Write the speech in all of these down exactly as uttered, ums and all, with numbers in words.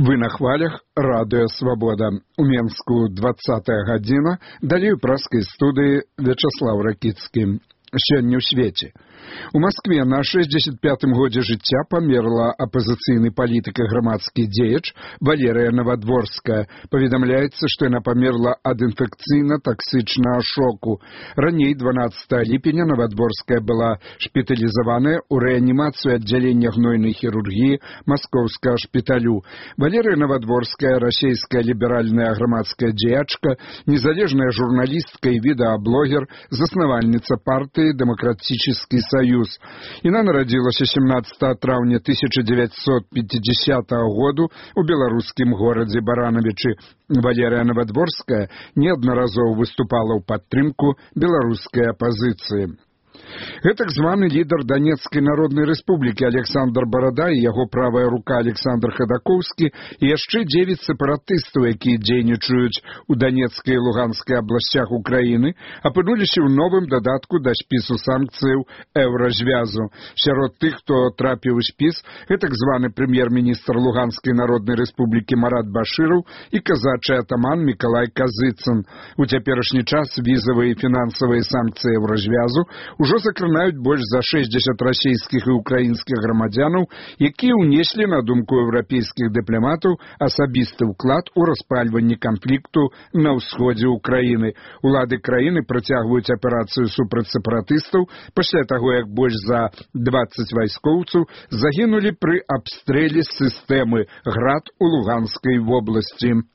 Вы на хвалях радыё Свабода. У Менску двадцатая гадзіна, далей у праскай студыі Вячаслаў Ракіцкі. Сёння ў свеце. У Москве на шэсцьдзесят пятым годзе жыцця памерла апазіцыйны палітык і грамадскі дзеяч Валерыя Новодворская. Паведамляецца, што яна памерла ад інфекцыйна-таксычнага шоку. Раней, дванаццатага ліпеня, Новодворская была шпіталізаваная ў рэанімацыю аддзялення гнойнай хірургіі маскоўскага шпіталю. Валерыя Новодворская, расійская ліберальная грамадская дзеячка, незалежная журналістка і відэаблогер, заснавальніца партыі «Демократический союз». Яна нарадзілася семнадцатага траўня тысяча дзевяцьсот пятидесятого году у беларускім горадзе Баранавічы. Валерыя Новодворская неаднаразова выступала ў падтрымку беларускай апазіцыі. Гэтак званы лідар Донецкай народнай рэспублікі Александр Барада і яго правая рука Александр Ходакоўскі і яшчэ дзевяць сепаратыстаў, якія дзейнічаюць у Донецкай і Луганскай абласцях Украіны, апынуліся ў новым дадатку да спісу санкцыяў еўразвязу. Сярод тых, хто трапіў у спіс, гэтак званы прэм'ер-міністр Луганскай народнай рэспублікі Марат Башыраў і казачы атаман Мікалай Казыцын. У цяперашні час візавыя і фінансавыя санкцыі еўразвязу ўжо закранаюць больш за шэсцьдзесят расійскіх і украінскіх грамадзянаў, якія ўнеслі, на думку еўрапейскіх дыпламатаў, асабісты ўклад у распальванні канфлікту на ўсходзе ўкраіны. Улады краіны працягваюць аперацыю супраць сепаратыстаў пасля таго, як больш за дваццаць вайскоўцаў загінулі пры абстрэле сістэмы «Град» у Луганскай вобласці.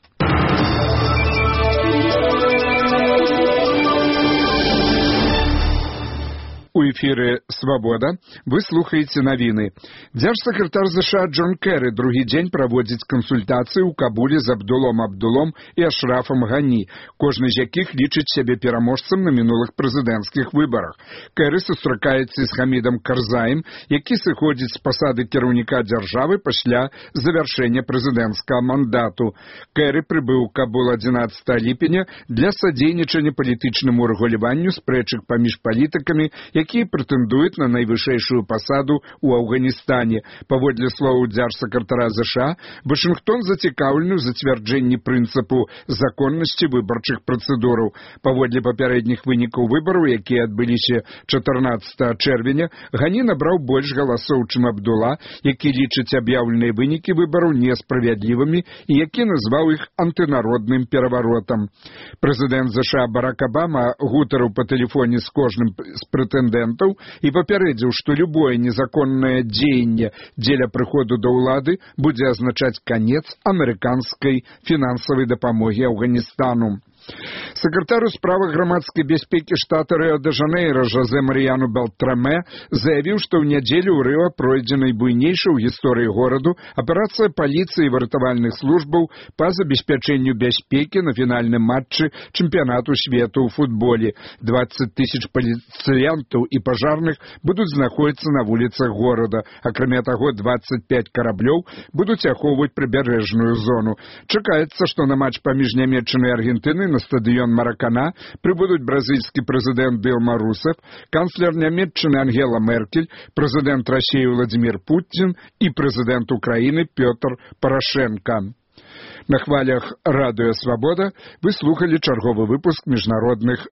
У эфіры «Свабода» вы слухаеце навіны. Дзяржсакратар ЗША Джон Керры другі дзень праводзіць кансультацыі ў Кабуле з Абдулом Абдулом і Ашрафам Гані, кожны з якіх лічыць сябе пераможцам на мінулых прэзідэнцкіх выбарах. Керры сустракаецца з Хамідам Карзаем, які сыходзіць з пасады кіраўніка дзяржавы пасля завяршэння прэзідэнцкага мандату. Керры прыбыў у Кабул адзінаццатага ліпеня для садзейнічання палітычнаму рэгуляванню спрэчак паміж палітыкамі, якія прэтэндуюць на найвышэйшую пасаду ў Афганістане. Паводле словаў дзяржсакратара ЗША, Вашынгтон зацікаўлены ў зацвярджэнні прынцыпу законнасці выбарчых працэдураў. Паводле папярэдніх вынікаў выбараў, якія адбыліся чатырнаццатага чэрвеня, Гані набраў больш галасоў, чым Абдула, які лічыць аб'яўленыя вынікі выбараў несправядлівымі і які назваў іх антынародным пераваротам. Прэзідэнт ЗША Барак Абама гутарыў па тэлефоне з кожным з прэтэндэнтаў і папярэдзіў, што любое незаконнае дзеянне дзеля прыходу да ўлады будзе азначаць канец амерыканскай фінансавай дапамогі Афганістану. Сакратар у справах грамадскай бяспекі штата Рыо-де-Жанейра Жозе Марыяну Белтраме заявіў, што ў нядзелю ў Рыо пройдзе найбуйнейшая ў гісторыі гораду аперацыя паліцыі і выратавальных службаў па забеспячэнню бяспекі на фінальным матчы чэмпіянату свету ў футболе. дваццаць тысяч паліцыянтаў і пажарных будуць знаходзіцца на вуліцах горада. Акрамя таго, дваццаць пяць караблёў будуць ахоўваць прыбярэжную зону. Чакаецца, што на матч паміж Нямецчынай і Аргентынай на стадыён Маракана прыбудуць бразільскі прэзідэнт Дылма Русеф, канцлер Нямецчыны Ангела Меркель, прэзідэнт Расіі Владзімір Пуцін і прэзідэнт Украіны Пётр Парашенка. На хвалях радыё «Свабода» вы слухалі чарговы выпуск міжнародных